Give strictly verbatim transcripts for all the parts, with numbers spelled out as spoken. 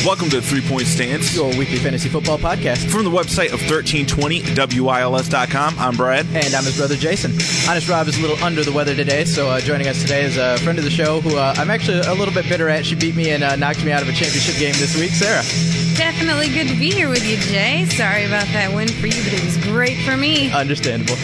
Welcome to Three Point Stance, your weekly fantasy football podcast. From the website of thirteen twenty W I L S dot com, I'm Brad. And I'm his brother Jason. Honest Rob is a little under the weather today, so uh, joining us today is a friend of the show who uh, I'm actually a little bit bitter at. She beat me and uh, knocked me out of a championship game this week, Sarah. Definitely good to be here with you, Jay. Sorry about that win for you, but it was great for me. Understandable.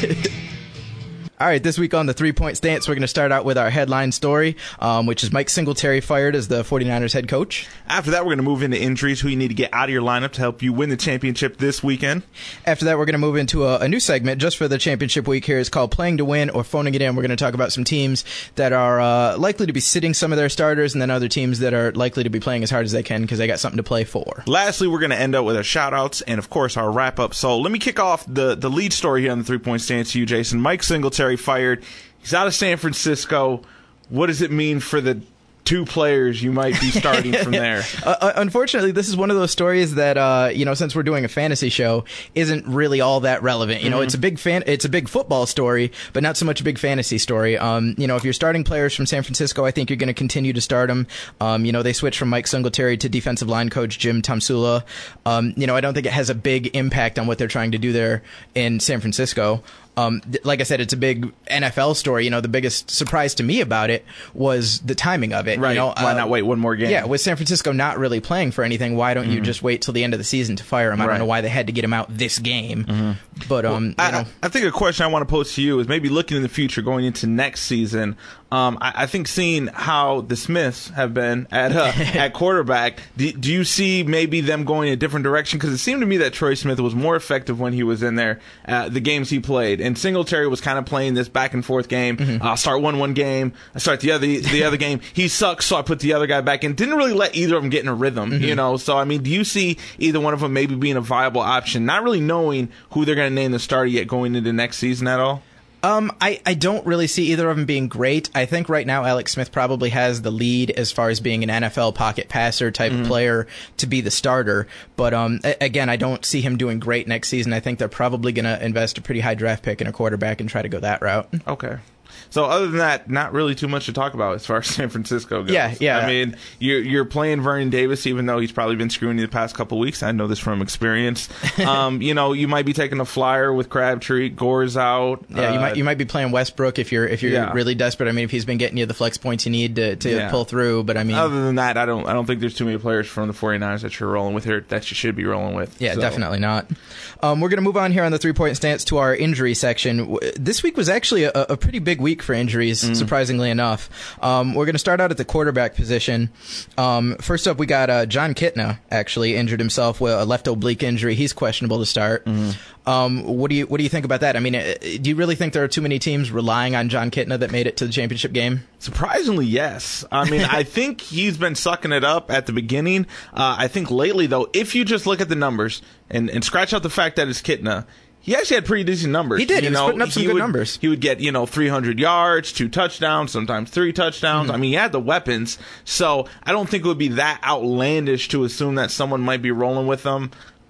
All right, this week on the three-point stance, we're going to start out with our headline story, um, which is Mike Singletary fired as the 49ers head coach. After that, we're going to move into injuries, who you need to get out of your lineup to help you win the championship this weekend. After that, we're going to move into a, a new segment just for the championship week here. It's called Playing to Win or Phoning It In. We're going to talk about some teams that are uh, likely to be sitting some of their starters and then other teams that are likely to be playing as hard as they can because they got something to play for. Lastly, we're going to end up with our shout-outs and, of course, our wrap-up. So let me kick off the, the lead story here on the three-point stance to you, Jason. Mike Singletary fired. He's out of San Francisco. What does it mean for the two players you might be starting from there? uh, unfortunately, this is one of those stories that, uh, you know, since we're doing a fantasy show, isn't really all that relevant. You know, mm-hmm. it's a big fan, it's a big football story, but not so much a big fantasy story. Um, you know, if you're starting players from San Francisco, I think you're going to continue to start them. Um, you know, they switched from Mike Singletary to defensive line coach Jim Tomsula. Um, you know, I don't think it has a big impact on what they're trying to do there in San Francisco. Um, th- like I said, it's a big N F L story. You know, the biggest surprise to me about it was the timing of it. Right. You know, why uh, not wait one more game? Yeah, with San Francisco not really playing for anything, why don't mm-hmm. you just wait till the end of the season to fire him? I right. don't know why they had to get him out this game. Mm-hmm. But, um, well, you I, know. I think a question I want to pose to you is maybe looking in the future, going into next season. Um, I, I think seeing how the Smiths have been at uh, at quarterback, do, do you see maybe them going a different direction? Because it seemed to me that Troy Smith was more effective when he was in there, uh, the games he played, and Singletary was kind of playing this back and forth game. Mm-hmm. I'll start one one game, I start the other the other game. He sucks, so I put the other guy back in. Didn't really let either of them get in a rhythm, mm-hmm. you know. So I mean, do you see either one of them maybe being a viable option? Not really knowing who they're going to name the starter yet going into next season at all. Um, I, I don't really see either of them being great. I think right now Alex Smith probably has the lead as far as being an N F L pocket passer type mm-hmm. of player to be the starter. But um, a- again, I don't see him doing great next season. I think they're probably going to invest a pretty high draft pick in a quarterback and try to go that route. Okay. So other than that, not really too much to talk about as far as San Francisco goes. Yeah, yeah. I mean, you're, you're playing Vernon Davis, even though he's probably been screwing you the past couple of weeks. I know this from experience. um, you know, you might be taking a flyer with Crabtree. Gore's out. Yeah, uh, you might you might be playing Westbrook if you're if you're yeah. really desperate. I mean, if he's been getting you the flex points you need to, to yeah. pull through. But I mean, other than that, I don't I don't think there's too many players from the 49ers that you're rolling with here that you should be rolling with. Yeah, so. definitely not. Um, we're going to move on here on the three-point stance to our injury section. This week was actually a, a pretty big week for injuries. Mm. Surprisingly enough. Um, we're going to start out at the quarterback position. Um, first up, we got uh, John Kitna actually injured himself with a left oblique injury. He's questionable to start. Mm-hmm. Um, what do you what do you think about that? I mean, do you really think there are too many teams relying on John Kitna that made it to the championship game? Surprisingly, yes. I mean, I think he's been sucking it up at the beginning. Uh, I think lately, though, if you just look at the numbers and, and scratch out the fact that it's Kitna, he actually had pretty decent numbers. He did. You he was know, putting up some he good would, numbers. He would get, you know, three hundred yards, two touchdowns, sometimes three touchdowns. Mm-hmm. I mean, he had the weapons. So I don't think it would be that outlandish to assume that someone might be rolling with him.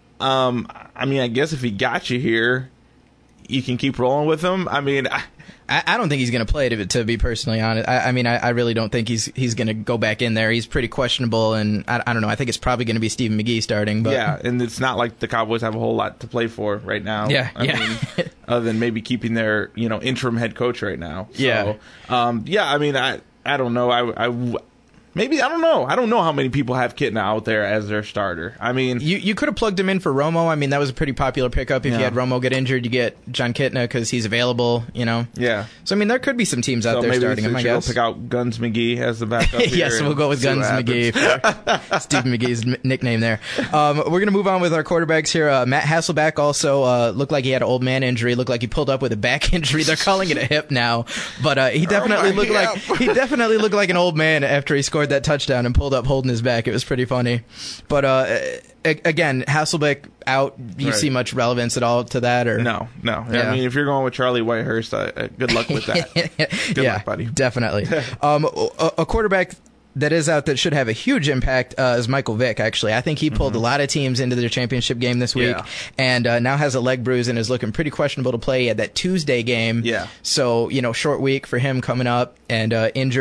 Um, I mean, I guess if he got you here, you can keep rolling with him. I mean, I, I, I don't think he's going to play, to, to be personally honest. I, I mean, I, I really don't think he's he's going to go back in there. He's pretty questionable, and I, I don't know. I think it's probably going to be Stephen McGee starting. But yeah, and it's not like the Cowboys have a whole lot to play for right now. Yeah, I yeah. mean, other than maybe keeping their, you know, interim head coach right now. So, yeah. Um, yeah, I mean, I, I don't know. I, I, Maybe, I don't know. I don't know how many people have Kitna out there as their starter. I mean... You you could have plugged him in for Romo. I mean, that was a pretty popular pickup. If yeah. you had Romo get injured, you get John Kitna because he's available, you know? Yeah. So, I mean, there could be some teams out so there maybe starting him, I guess. Go pick out Guns McGee as the backup here. Yes, we'll go with Guns McGee for Stephen McGee's m- nickname there. Um, we're going to move on with our quarterbacks here. Uh, Matt Hasselbeck also uh, looked like he had an old man injury. Looked like he pulled up with a back injury. They're calling it a hip now. But uh, he definitely oh looked hip. like he definitely looked like an old man after he scored that touchdown and pulled up holding his back. It was pretty funny. But uh, again, Hasselbeck out. Do you right. see much relevance at all to that? Or no, no. Yeah. I mean, if you're going with Charlie Whitehurst, uh, good luck with that. Good yeah, luck, buddy. Definitely. um, a, a quarterback that is out that should have a huge impact uh, is Michael Vick, actually. I think he pulled mm-hmm. a lot of teams into their championship game this week, yeah. and uh, now has a leg bruise and is looking pretty questionable to play. He had that Tuesday game. Yeah. So, you know, short week for him coming up, and uh, injured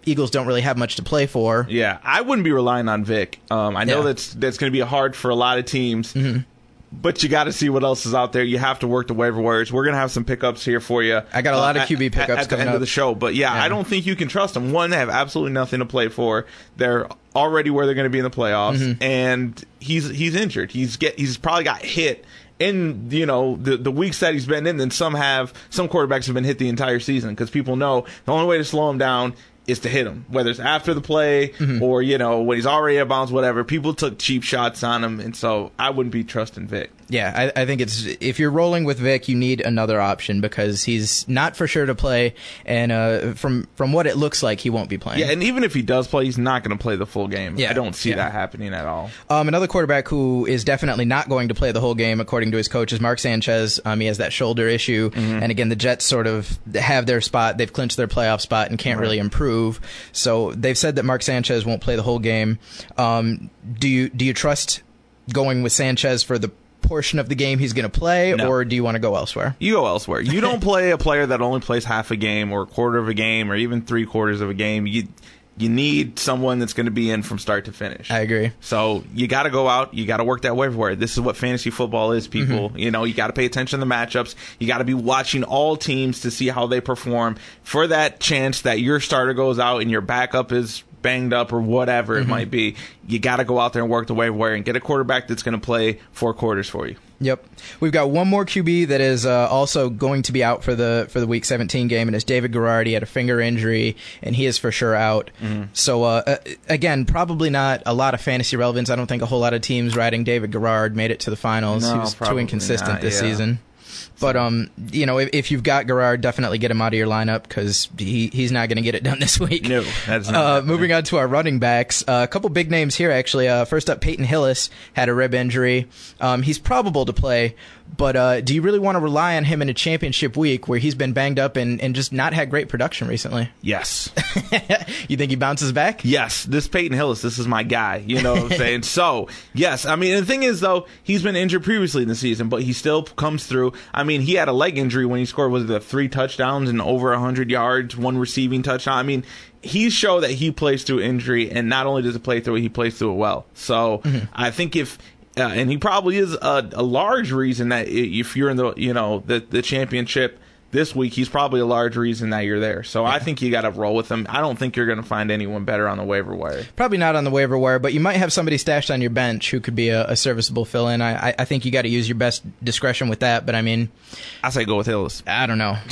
Eagles don't really have much to play for. Yeah, I wouldn't be relying on Vic. Um, I know Yeah. that's that's going to be hard for a lot of teams, mm-hmm. but you got to see what else is out there. You have to work the waiver wires. We're going to have some pickups here for you. I got a lot uh, of Q B at, pickups at, at the coming end up. of the show. But yeah, Yeah. I don't think you can trust them. One, they have absolutely nothing to play for. They're already where they're going to be in the playoffs, mm-hmm. and he's he's injured. He's get he's probably got hit in, you know, the the weeks that he's been in. Then some have some quarterbacks have been hit the entire season because people know the only way to slow him down is to hit him, whether it's after the play mm-hmm. or, you know, when he's already out of bounds, whatever. People took cheap shots on him, and so I wouldn't be trusting Vic. Yeah, I, I think it's if you're rolling with Vic, you need another option because he's not for sure to play, and uh, from from what it looks like, he won't be playing. Yeah, and even if he does play, he's not going to play the full game. Yeah, I don't see yeah. that happening at all. Um, another quarterback who is definitely not going to play the whole game, according to his coach, is Mark Sanchez. Um, he has that shoulder issue, mm-hmm. and again, the Jets sort of have their spot. They've clinched their playoff spot and can't right. really improve. So they've said that Mark Sanchez won't play the whole game. Um, do you do you trust going with Sanchez for the portion of the game he's going to play, no. or do you want to go elsewhere? You go elsewhere. You don't play a player that only plays half a game or a quarter of a game or even three quarters of a game. You you need someone that's going to be in from start to finish. I agree. So you got to go out. You got to work that waiver wire. This is what fantasy football is, people. Mm-hmm. You know, you got to pay attention to the matchups. You got to be watching all teams to see how they perform for that chance that your starter goes out and your backup is banged up or whatever mm-hmm. it might be. You got to go out there and work the waiver wire and get a quarterback that's going to play four quarters for you. Yep. We've got one more Q B that is uh, also going to be out for the for the Week seventeen game, and it's David Garrard. He had a finger injury, and he is for sure out. Mm-hmm. So, uh, uh, again, probably not a lot of fantasy relevance. I don't think a whole lot of teams riding David Garrard made it to the finals. No, he was too inconsistent not, this yeah. season. But, um, you know, if, if you've got Garrard, definitely get him out of your lineup because he, he's not going to get it done this week. No, that's not. Uh, moving on to our running backs. Uh, a couple big names here, actually. Uh, first up, Peyton Hillis had a rib injury. Um, he's probable to play, but uh, do you really want to rely on him in a championship week where he's been banged up and, and just not had great production recently? Yes. You think he bounces back? Yes. This Peyton Hillis, this is my guy. You know what I'm saying? So, yes. I mean, the thing is, though, he's been injured previously in the season, but he still comes through. I mean, he had a leg injury when he scored, was it the three touchdowns and over one hundred yards, one receiving touchdown? I mean, he's shown that he plays through injury, and not only does he play through it, he plays through it well. So, mm-hmm. I think if... Uh, and he probably is a, a large reason that if you're in the, you know, the, the championship this week, he's probably a large reason that you're there. So yeah. I think you got to roll with him. I don't think you're going to find anyone better on the waiver wire. Probably not on the waiver wire, but you might have somebody stashed on your bench who could be a, a serviceable fill-in. I, I think you got to use your best discretion with that, but I mean... I say go with Hillis. I don't know.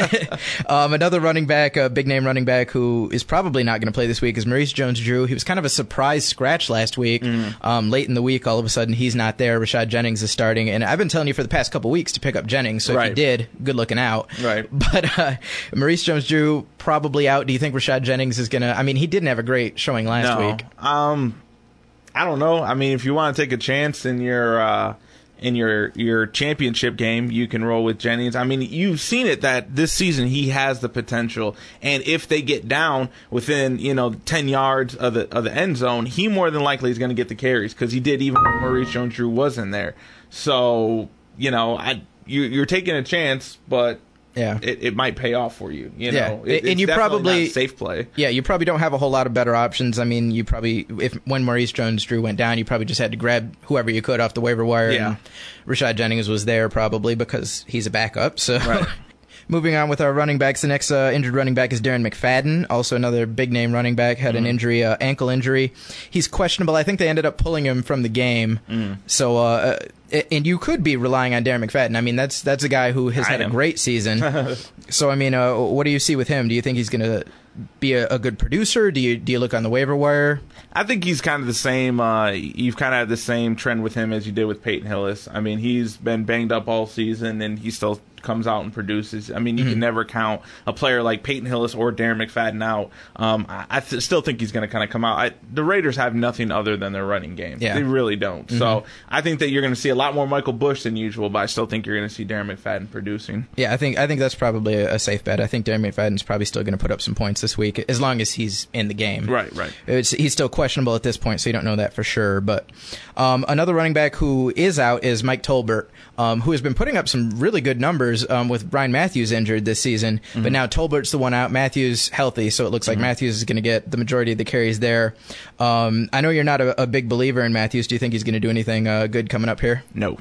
um, another running back, a big-name running back who is probably not going to play this week is Maurice Jones-Drew. He was kind of a surprise scratch last week. Mm. Um, late in the week, all of a sudden, he's not there. Rashad Jennings is starting, and I've been telling you for the past couple weeks to pick up Jennings, so right. if you did, good looking out. Right. But uh, Maurice Jones-Drew probably out. Do you think Rashad Jennings is going to... I mean, he didn't have a great showing last no. week. Um, I don't know. I mean, if you want to take a chance in your... Uh, in your your championship game, you can roll with Jennings. I mean, you've seen it that this season he has the potential, and if they get down within, you know, ten yards of the of the end zone, he more than likely is going to get the carries because he did even when Maurice Jones-Drew wasn't there. So, you know, I you, you're taking a chance, but yeah, it, it might pay off for you. You yeah. know, it, and you it's probably not a safe play. Yeah, you probably don't have a whole lot of better options. I mean, you probably if when Maurice Jones-Drew went down, you probably just had to grab whoever you could off the waiver wire. Yeah, and Rashad Jennings was there probably because he's a backup. So. Right. Moving on with our running backs, the next uh, injured running back is Darren McFadden, also another big-name running back, had mm. an injury, uh, ankle injury. He's questionable. I think they ended up pulling him from the game. Mm. So, uh, and you could be relying on Darren McFadden. I mean, that's that's a guy who has I had am. a great season. So, I mean, uh, what do you see with him? Do you think he's going to be a, a good producer? Do you do you look on the waiver wire? I think he's kind of the same. Uh, you've kind of had the same trend with him as you did with Peyton Hillis. I mean, he's been banged up all season, and he still comes out and produces. I mean, you mm-hmm. can never count a player like Peyton Hillis or Darren McFadden out. Um, I, I th- still think he's going to kind of come out. I, the Raiders have nothing other than their running game. Yeah. They really don't. Mm-hmm. So I think that you're going to see a lot more Michael Bush than usual, but I still think you're going to see Darren McFadden producing. Yeah, I think I think that's probably a, a safe bet. I think Darren McFadden's probably still going to put up some points this this week, as long as he's in the game. Right, right. It's, he's still questionable at this point, so you don't know that for sure. But um, another running back who is out is Mike Tolbert, um, who has been putting up some really good numbers um, with Brian Matthews injured this season. Mm-hmm. But now Tolbert's the one out. Matthews healthy, so it looks like mm-hmm. Matthews is going to get the majority of the carries there. Um, I know you're not a, a big believer in Matthews. Do you think he's going to do anything uh, good coming up here? No.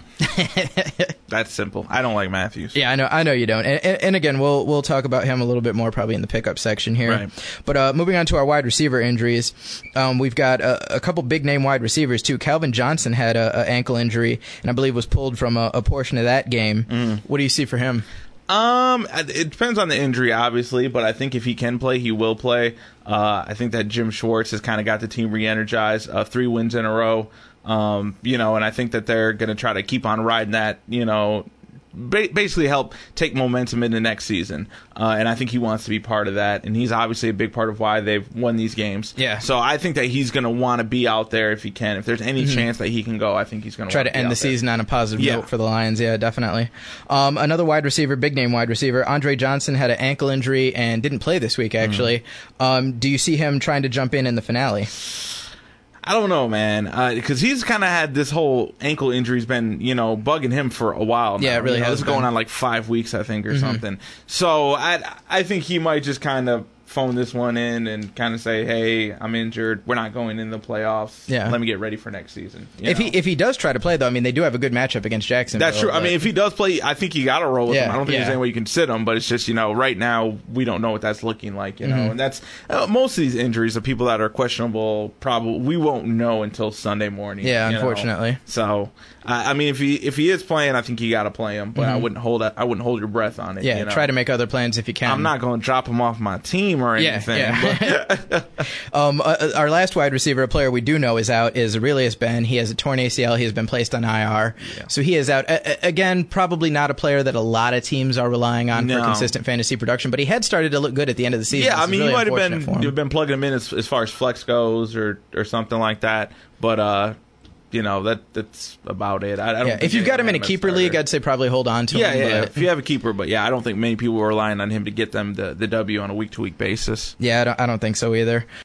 That's simple. I don't like Matthews. Yeah, I know. I know you don't. And, and, and again, we'll we'll talk about him a little bit more probably in the pickup section here. Right. But uh, moving on to our wide receiver injuries, um, we've got a, a couple big name wide receivers too. Calvin Johnson had a, a ankle injury, and I believe was pulled from a, a portion of that game. Mm. What do you see for him? Um, it depends on the injury, obviously, but I think if he can play, he will play. Uh, I think that Jim Schwartz has kind of got the team re-energized. Uh, three wins in a row. Um, you know, and I think that they're going to try to keep on riding that, you know, ba- basically help take momentum into next season. Uh, and I think he wants to be part of that. And he's obviously a big part of why they've won these games. Yeah. So I think that he's going to want to be out there if he can. If there's any mm-hmm. chance that he can go, I think he's going to try to end the season there. on a positive yeah. note for the Lions. Yeah, definitely. Um, another wide receiver, big name wide receiver, Andre Johnson had an ankle injury and didn't play this week, actually. Mm-hmm. Um, do you see him trying to jump in in the finale? I don't know, man, because uh, he's kind of had this whole ankle injury's been, you know, bugging him for a while now. Yeah, it really you know, has It's been. going on like five weeks, I think, or mm-hmm. something. So I I think he might just kind of phone this one in and kind of say, hey, I'm injured. We're not going in the playoffs. Yeah. Let me get ready for next season. You if know? he if he does try to play, though, I mean, they do have a good matchup against Jacksonville. That's true. But... I mean, if he does play, I think you got to roll with yeah, him. I don't think yeah. there's any way you can sit him, but it's just, you know, right now we don't know what that's looking like, you know. Mm-hmm. And that's uh, most of these injuries of people that are questionable, probably we won't know until Sunday morning. Yeah, you unfortunately. Know? So, I, I mean, if he if he is playing, I think you got to play him, but mm-hmm. I wouldn't hold I wouldn't hold your breath on it. Yeah, you know? Try to make other plans if you can. I'm not going to drop him off my team or anything. Yeah, yeah. But um, uh, our last wide receiver, a player we do know is out, is Aurelius Ben. He has a torn A C L. He has been placed on I R. Yeah. So he is out. A- again, probably not a player that a lot of teams are relying on no. for consistent fantasy production, but he had started to look good at the end of the season. Yeah, I mean, really you might have been for him. you've been plugging him in as, as far as flex goes or, or something like that. But, uh, you know, that that's about it. I, I don't yeah, think if you've got him in a as keeper league, I'd say probably hold on to yeah, him. Yeah, yeah. But... If you have a keeper, but yeah, I don't think many people are relying on him to get them the, the W on a week-to-week basis. Yeah, I don't, I don't think so either.